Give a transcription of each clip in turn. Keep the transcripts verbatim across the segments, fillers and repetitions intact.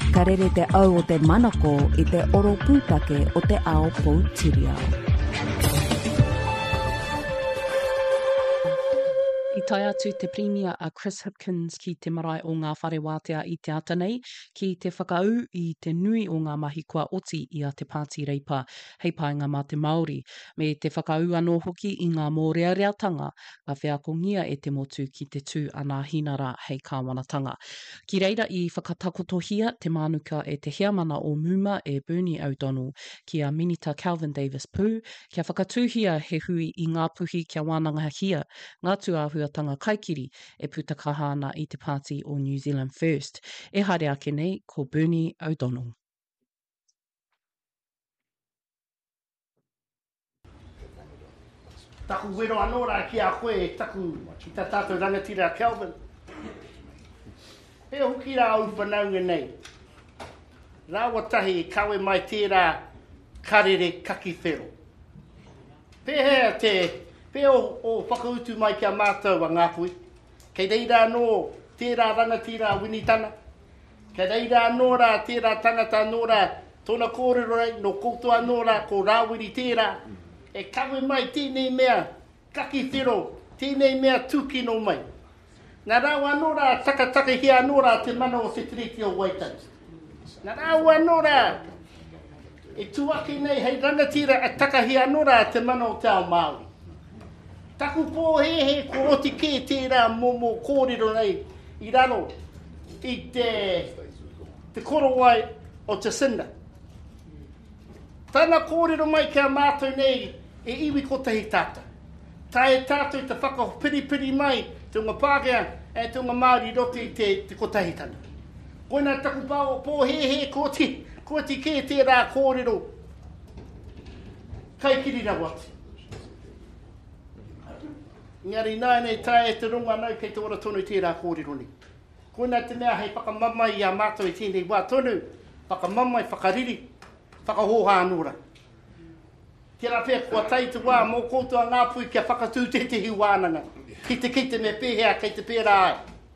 Ka rere te au o te manako i te oro pūtake o te ao Poutireo. I tai atu te Premier a Chris Hipkins ki te marae o ngā whare wātea i te ata nei, ki te whakau i te nui o ngā mahi kua oti i a te Pāti Reipa hei paenga mā te Māori. Me te whakau anō hoki i ngā mōreareatanga, ka whiakongia e te motu ki te tū ana hinara hei kāwanatanga. Ki reira i whakatakotohia te mānuka e te hiamana o Muma e Bernie O'Donnell ki a Minita Calvin Davis Pū, kia whakatūhia he hui i ngā puhi kia wānanga hia, ngā tuāhuatanga kaikiri e putakaha ana i te pāti o New Zealand First. E haere ake nei ko Bernie O'Donnell. Taku wero anora ki a koe, taku ki ta tātou rangatira Calvin. He hoki rā au whanaunga nei. Rāwa tahi e kawe mai tērā karere kaki whero. Pēhea te, pē o, o whakautu mai kia mātou a ngāpui. Kei reira anō tērā rangatira winitana. Kei reira anō rā tērā tangata anō rā tōna kōrero rei, no koutua anō rā ko rāwiri tērā. E kawe mai tēnei mea kaki whero, tēnei mea tūkino mai. Nā rāua anō rā takataka hia anō rā te mana o te tiriti o Waitai. Nā rāua anō rā e tuaki nei hei rangatira a takahi anō rā te mana o te ao Māori. Taku pō he he ko oti kē tērā momo kōrero nei i raro i te, te korowai o te Sinda. Tāna kōrero mai kia mātou nei e iwi ko tahi tātou. Tā e tātou te whakapiripiri mai te unga Pākehā e te unga Māori roti te, te kotahitana. Koina taku pāo pō he he ko ti, ko ti kē tērā kōrero kai kiri rau ati. Ngari nāi nei tā e te runga nau kei te ora tonu tērā kōrero ni. Koina te mea hei whakamamai i a mātou i tēnei wā tonu, whakamamai, whakariri, whakahoha anura. Tērā pēr kua tai te wā mō koutua ngā pui kia whakatū te te hiwānanga. Ki te ki te mea pēhea kei te pēra ai.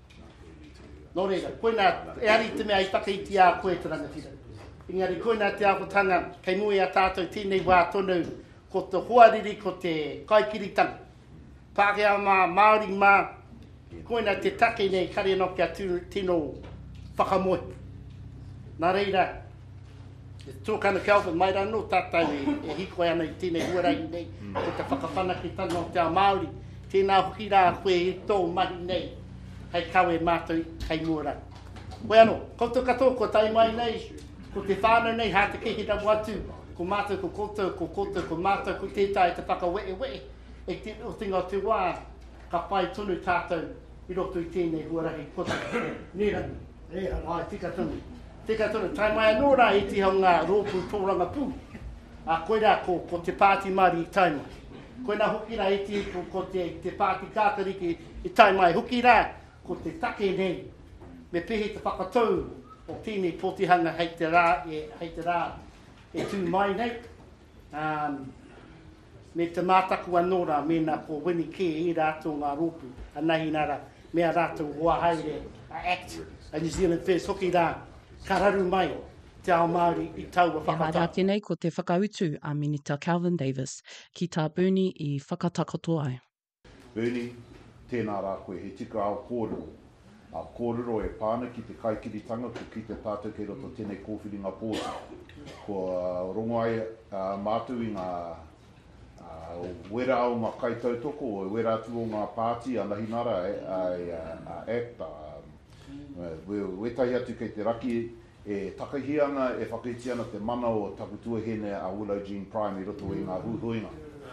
Nō reira, koina e ari te mea i whakaiti a koe te rangatira. Engari koina te ahotanga kei mui a tātou tēnei wā tonu ko te huariri ko te kaikiritanga. Pākehā mā, Māori mā, koina te take nei kare no kia tino whakamoe. Nā reira, tōkana Calvin, mai rā no tātou e, e hikoe ana i tēnei huarai nei, ko te whakawhana ki tano o te ao Māori, tēnā hoki rā koe e tō mahi nei, hei kawe mātou hei muara. Koe anō, koutou katoa, ko tai mai nei, ko te whānau nei, hā te kehi rau atu, ko mātou, ko koutou, ko koutou, ko mātou, ko tētai te whakawee wee, e te o tinga o te wā, ka pai tonu tātou i roto i tēnei huarai koutou. Nera, e hai, tika tonu. Tika tonu, tai mai anō rā e te hau ngā rōpū tōranga pū. A koe rā ko, ko te pāti mari i tai mai. Koe rā hoki rā e te, ko, ko te, te pāti kātariki i tai mai. Hoki rā ko te take nei. Me pehe te whakatau o tēnei pōtihanga hei te rā, e, hei te rā e tū mai nei. Um, me te mātaku anō rā mena ko wini kē i rātou ngā rōpū. A nahi nara mea rātou hoa haere a act a New Zealand First. Hoki rā ka raru mai te ao Māori i taua whakatau. E haere nei ko te whakautu a Minita Calvin Davis ki tā Bernie i whakatakoto ai. Bernie, tēnā rā koe, he tika ao kōrero. A kōrero e pāna ki te kaikiritanga ko ki te tātou kei roto tēnei kōwhiringa pōti. Ko uh, rongo ai uh, mātou i ngā uh, wera au ngā kaitautoko, o wera atu o ngā pāti a nahinara e ai a ACT. We, we tahi atu kei te raki e takahianga e whakaitiana te mana o takutua hene a Willow Jean Prime i roto i ngā huhuinga.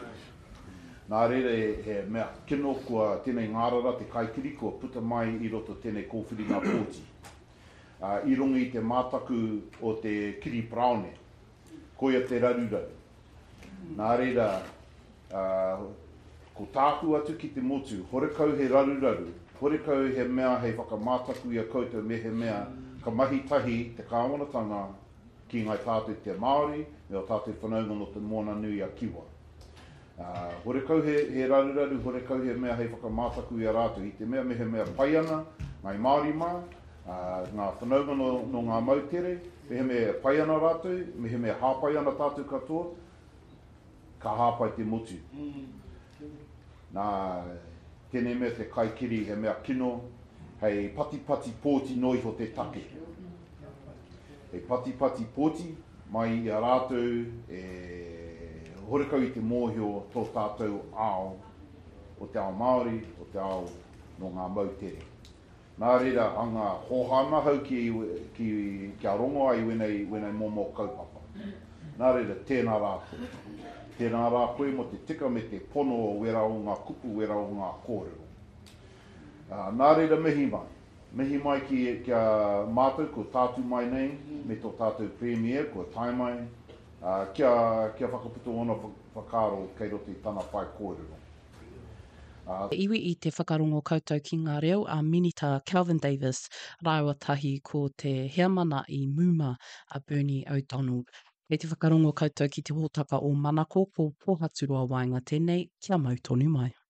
Nā reira e, e mea kino kua tēnei ngārara te kaikiri kua puta mai i roto tēnei kōwhiringa pōti. Uh, I rongi i te mātaku o te Kiri Praone, koia te raruraru. Nā reira, uh, ko tāku atu ki te motu, horekau he raruraru, horekau he mea hei whakamātaku i a koutou me he mea ka mahi tahi te kāwanatanga ki ngai tātou te Māori me o tātou whanaunga no te Moana Nui a Kiwa. Uh, horekau he, he raruraru, horekau he mea hei whakamātaku i a rātou i te mea me he mea pai ana, ngai Māori mā, Uh, ngā whanaunga no, no ngā mautere, me he me pai ana rātou, me he me hāpai ana tātou katoa, ka hāpai te motu. Nā, tēnei mea te kaikiri he mea kino, hei pati-pati pōti noi ho te take. Hei pati-pati pōti, mai i a rātou e horekau i te mōhio tō tātou ao, o te ao Māori, o te ao no ngā mautere. Nā reira, anga hohana hau ki, ki, ki a rongo ai wenei, wenei momo kaupapa. Nā reira, tēnā rātou. Tēnā rā koe mo te tika me te pono o wera o ngā kupu, wera o ngā kōrero. Uh, nā reira mihi mai. Mihi mai ki, ki a mātou ko tātu mai nei, me tō tātou premier, ko tai mai, uh, kia, kia whakaputu ona whakaro kei roto i tana whai kōrero. Uh, Iwi i te whakarongo koutou ki ngā reo, a Minita Kelvin Davis, rāua tahi ko te heamana i Muma a Bernie O'Donnell. Kei te whakarongo koutou ki te hōtaka o Manako, ko Pōhaturua Wainga tēnei, kia mau tonu mai.